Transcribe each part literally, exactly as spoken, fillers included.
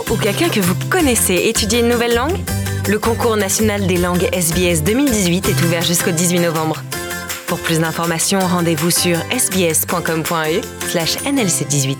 ou quelqu'un que vous connaissez étudie une nouvelle langue? Le concours national des langues S B S deux mille dix-huit est ouvert jusqu'au dix-huit novembre. Pour plus d'informations, rendez-vous sur sbs.com.au slash nlc dix-huit.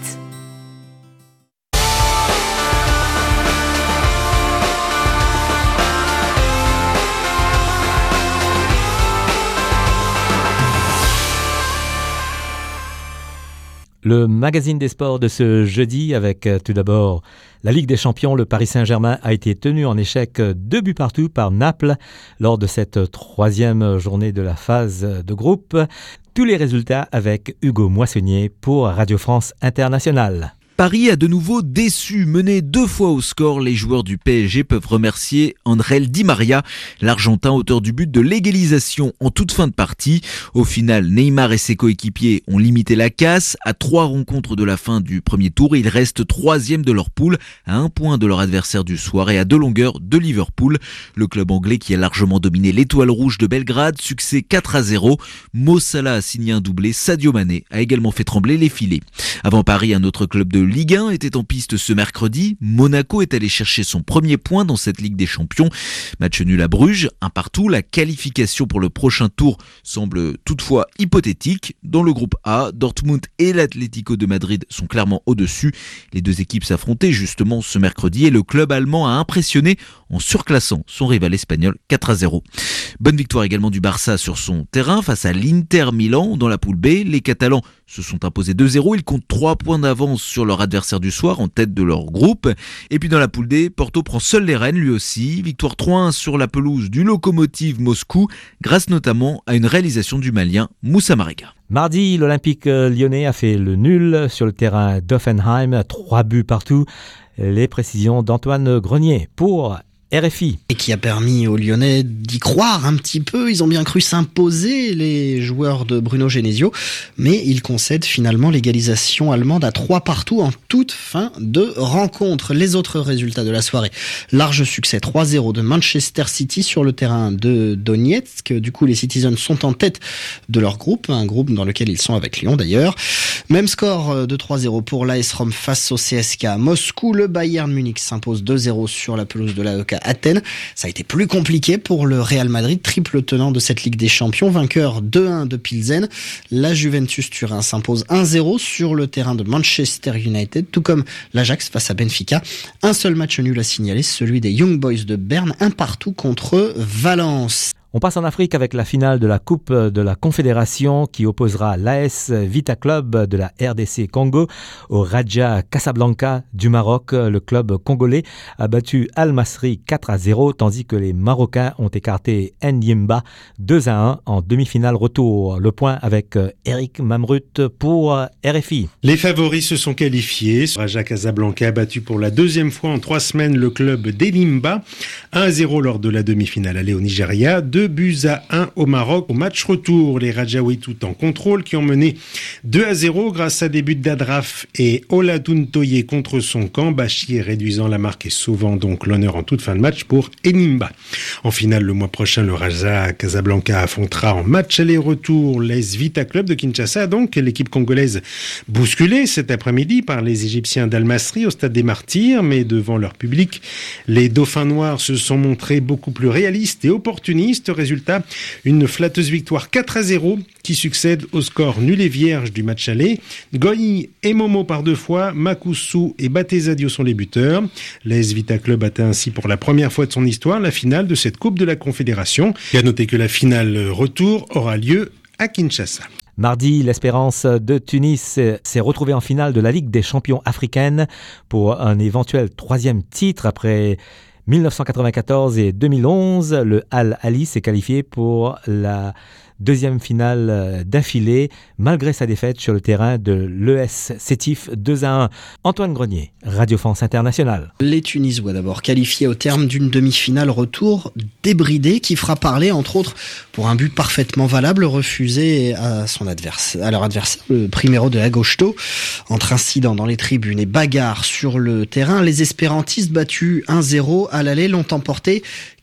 Le magazine des sports de ce jeudi avec euh, tout d'abord la Ligue des Champions. Le Paris Saint-Germain a été tenu en échec deux buts partout par Naples lors de cette troisième journée de la phase de groupe. Tous les résultats avec Hugo Moissonnier pour Radio France Internationale. Paris a de nouveau déçu. Mené deux fois au score, les joueurs du P S G peuvent remercier André Di Maria, l'Argentin auteur du but de l'égalisation en toute fin de partie. Au final, Neymar et ses coéquipiers ont limité la casse. À trois rencontres de la fin du premier tour, ils restent troisième de leur poule, à un point de leur adversaire du soir et à deux longueurs de Liverpool. Le club anglais qui a largement dominé l'Étoile Rouge de Belgrade, succès quatre à zéro. Mo Salah a signé un doublé, Sadio Mané a également fait trembler les filets. Avant Paris, un autre club de Ligue un était en piste ce mercredi. Monaco est allé chercher son premier point dans cette Ligue des Champions. Match nul à Bruges, un partout. La qualification pour le prochain tour semble toutefois hypothétique. Dans le groupe A, Dortmund et l'Atlético de Madrid sont clairement au-dessus. Les deux équipes s'affrontaient justement ce mercredi et le club allemand a impressionné en surclassant son rival espagnol quatre à zéro. Bonne victoire également du Barça sur son terrain face à l'Inter Milan dans la poule B. Les Catalans se sont imposés deux zéro. Ils comptent trois points d'avance sur leur adversaire du soir en tête de leur groupe. Et puis dans la poule D, Porto prend seul les rênes lui aussi. Victoire trois un sur la pelouse du Lokomotiv Moscou grâce notamment à une réalisation du Malien Moussa Marega. Mardi, l'Olympique lyonnais a fait le nul sur le terrain d'Offenheim, trois buts partout. Les précisions d'Antoine Grenier pour R F I. Et qui a permis aux Lyonnais d'y croire un petit peu. Ils ont bien cru s'imposer, les joueurs de Bruno Genesio, mais ils concèdent finalement l'égalisation allemande à trois partout en toute fin de rencontre. Les autres résultats de la soirée: large succès trois zéro de Manchester City sur le terrain de Donetsk. Du coup, les Citizens sont en tête de leur groupe, un groupe dans lequel ils sont avec Lyon d'ailleurs. Même score de trois zéro pour l'A S Rome face au C S K à Moscou. Le Bayern Munich s'impose deux zéro sur la pelouse de l'A E K Athènes. Ça a été plus compliqué pour le Real Madrid, triple tenant de cette Ligue des Champions, vainqueur deux un de Pilsen. La Juventus Turin s'impose un zéro sur le terrain de Manchester United, tout comme l'Ajax face à Benfica. Un seul match nul à signaler, celui des Young Boys de Berne, un partout contre Valence. On passe en Afrique avec la finale de la Coupe de la Confédération qui opposera l'A S Vita Club de la R D C Congo au Raja Casablanca du Maroc. Le club congolais a battu Al Masry quatre à zéro tandis que les Marocains ont écarté N'Yimba deux à un en demi-finale retour. Le point avec Eric Mamrut pour R F I. Les favoris se sont qualifiés. Raja Casablanca a battu pour la deuxième fois en trois semaines le club d'Elimba un à zéro lors de la demi-finale allée au Nigeria. Deux buts à un au Maroc. Au match retour, les Rajaouis tout en contrôle qui ont mené deux à zéro grâce à des buts d'Adraf et Olatuntoye contre son camp. Bachir réduisant la marque et sauvant donc l'honneur en toute fin de match pour Enimba. En finale, le mois prochain, le Raja Casablanca affrontera en match aller-retour l'A S Vita Club de Kinshasa. Donc, l'équipe congolaise bousculée cet après-midi par les Égyptiens d'Al Masry au stade des Martyrs, mais devant leur public, les Dauphins noirs se sont montrés beaucoup plus réalistes et opportunistes. Résultat, une flatteuse victoire quatre à zéro qui succède au score nul et vierge du match aller. Goyi et Momo par deux fois, Makusu et Batezadio sont les buteurs. L'A S Vita Club atteint ainsi pour la première fois de son histoire la finale de cette Coupe de la Confédération. Et à noter que la finale retour aura lieu à Kinshasa. Mardi, l'Espérance de Tunis s'est retrouvée en finale de la Ligue des champions africaine pour un éventuel troisième titre après dix-neuf cent quatre-vingt-quatorze et deux mille onze. Le Al Ahly s'est qualifié pour la deuxième finale d'affilée, malgré sa défaite sur le terrain de l'E S Sétif deux à un. Antoine Grenier, Radio France Internationale. Les Tunisois d'abord, qualifiés au terme d'une demi-finale retour débridée qui fera parler, entre autres, pour un but parfaitement valable refusé à, son adversaire, à leur adversaire, le Primero de Agosto. Entre incidents dans les tribunes et bagarres sur le terrain, les espérantistes battus un zéro à l'aller l'ont emporté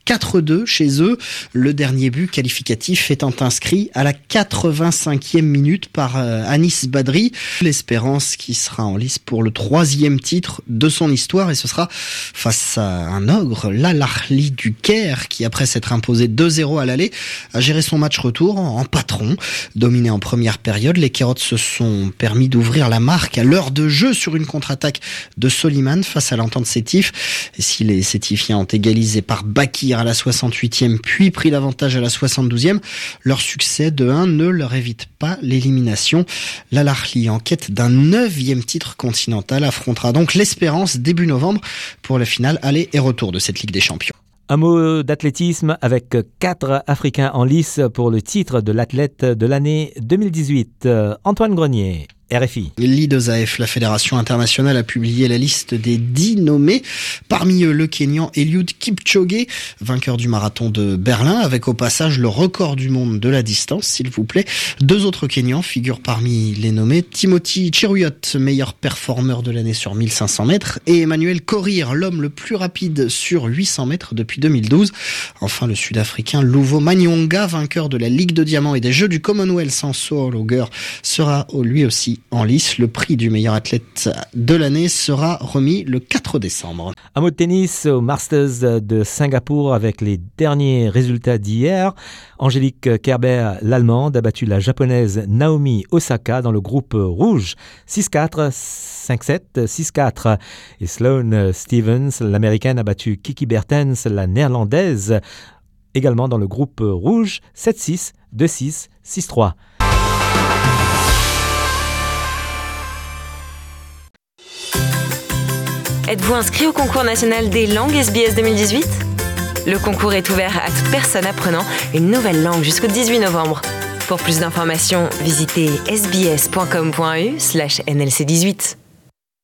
quatre deux chez eux. Le dernier but qualificatif étant inscrit à la quatre-vingt-cinquième minute par euh, Anis Badri. L'Espérance qui sera en lice pour le troisième titre de son histoire, et ce sera face à un ogre, l'Al Ahly du Caire, qui après s'être imposé deux zéro à l'aller, a géré son match retour en, en patron. Dominé en première période, les Kérotes se sont permis d'ouvrir la marque à l'heure de jeu sur une contre-attaque de Soliman face à l'Entente Sétif. Et si les Sétifiens ont égalisé par Bakir à la soixante-huitième, puis pris l'avantage à la soixante-douzième, leur succès de un ne leur évite pas l'élimination. L'Al Ahly, en quête d'un neuvième titre continental, affrontera donc l'Espérance début novembre pour la finale aller et retour de cette Ligue des Champions. Un mot d'athlétisme avec quatre Africains en lice pour le titre de l'athlète de l'année deux mille dix-huit. Antoine Grenier, R F I. L'I deux A F, la Fédération internationale, a publié la liste des dix nommés. Parmi eux, le Kényan Eliud Kipchoge, vainqueur du marathon de Berlin, avec au passage le record du monde de la distance, s'il vous plaît. Deux autres Kenyans figurent parmi les nommés. Timothy Cheruiyot, meilleur performeur de l'année sur mille cinq cents mètres, et Emmanuel Korir, l'homme le plus rapide sur huit cents mètres depuis deux mille douze. Enfin, le Sud-Africain Luvo Manyonga, vainqueur de la Ligue de Diamant et des Jeux du Commonwealth en saut au longueur, sera lui aussi en lice. Le prix du meilleur athlète de l'année sera remis le quatre décembre. Un mot de tennis au Masters de Singapour avec les derniers résultats d'hier. Angélique Kerber, l'Allemande, a battu la Japonaise Naomi Osaka dans le groupe rouge six quatre, cinq sept, six quatre. Et Sloane Stevens, l'Américaine, a battu Kiki Bertens, la Néerlandaise, également dans le groupe rouge sept six, deux six, six trois. Êtes-vous inscrit au concours national des langues S B S deux mille dix-huit ? Le concours est ouvert à toute personne apprenant une nouvelle langue jusqu'au dix-huit novembre. Pour plus d'informations, visitez s b s point com point a u slash n l c dix-huit.